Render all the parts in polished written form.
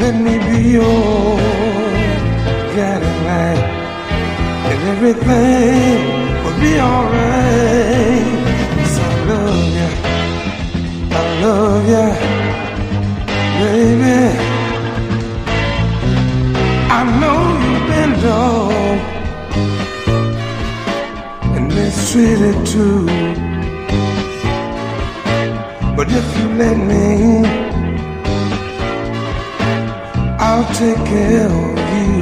let me be your guiding light, and everything will be alright. 'Cause I love you, baby. I know you've been dogged and mistreated too, but if you let me, I'll take care of you.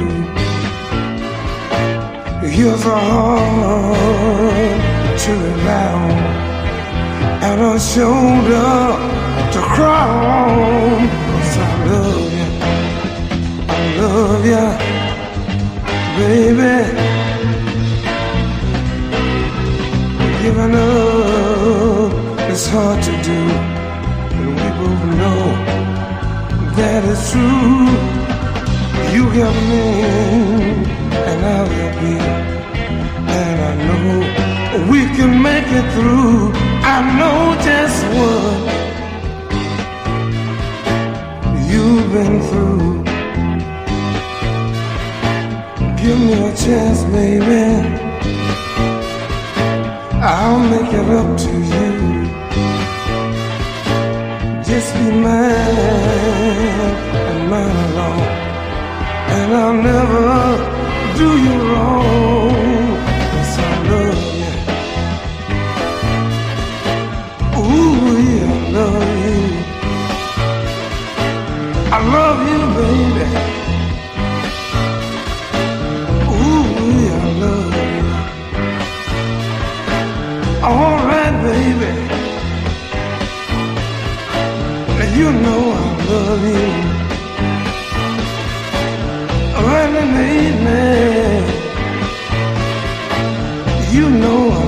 Here's a heart to rely on, and a shoulder to cry on. 'Cause I love you, baby. Giving up is hard to do, and we both know that it's true. You got me, and I'll help you, and I know we can make it through. I know just what you've been through. Give me a chance, baby. I'll make it up to you. Just be mine and mine alone, and I'll never do you wrong. 'Cause I love you. Ooh, yeah, I love you. I love you, baby. All right, baby. Now you know I love you. Right in the evening, you know I